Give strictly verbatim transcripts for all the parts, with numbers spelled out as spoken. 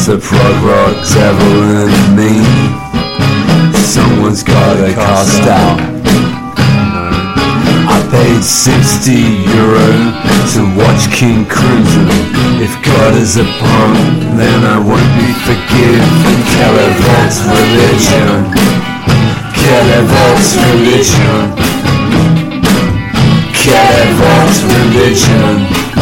the prog rock devil in me. Someone's gotta cast out. I paid sixty euro to watch King Crimson. If God is a punk, then I won't be forgiven. Calavat's religion, Calavat's religion, Calavat's religion,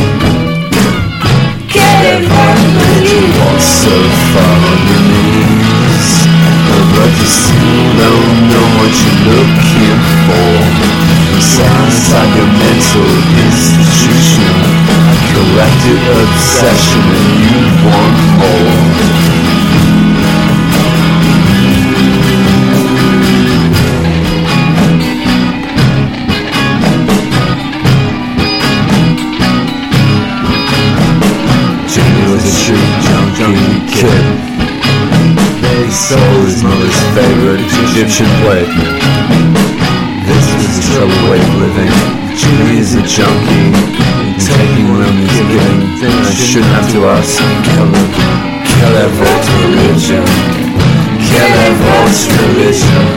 Calavat's religion. Walk so far on your knees, but you still don't know what you're looking for. Sounds like a mental institution, a collective obsession, and you want more. Jimmy was a street junkie kid. They stole his mother's favorite Egyptian plate. This is the trouble way of living. Jimmy is a junkie, and taking what I'm giving, then I shouldn't have to ask. Calavat's religion, Calavat's religion,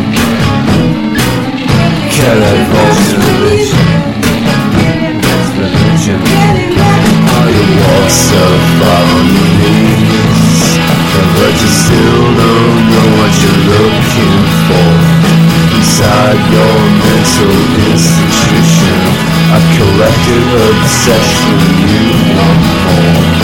Calavat's religion, Calavat's religion. Oh, you walk so far on your knees, but you still don't know what you're looking for. Inside your mental institution, a collective obsession, you want more.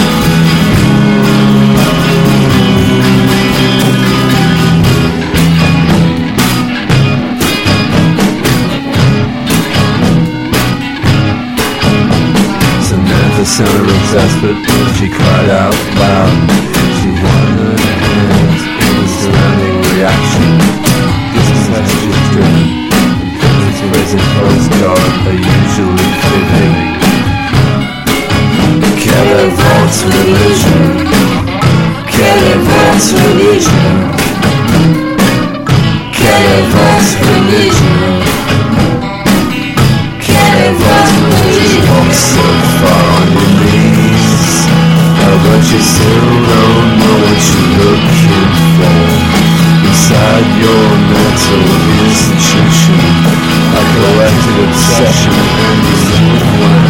Samantha sounded real desperate, she cried out loud. She wanted her hands in the surrounding reaction. Messages driven, raising postcard are usually fitting. Calavat's religion, Calavat's religion, Calavat's religion, Calavat's religion. Walk so far on your knees, but you still don't know what you're looking for. Inside your mental institution, a collective obsession, and you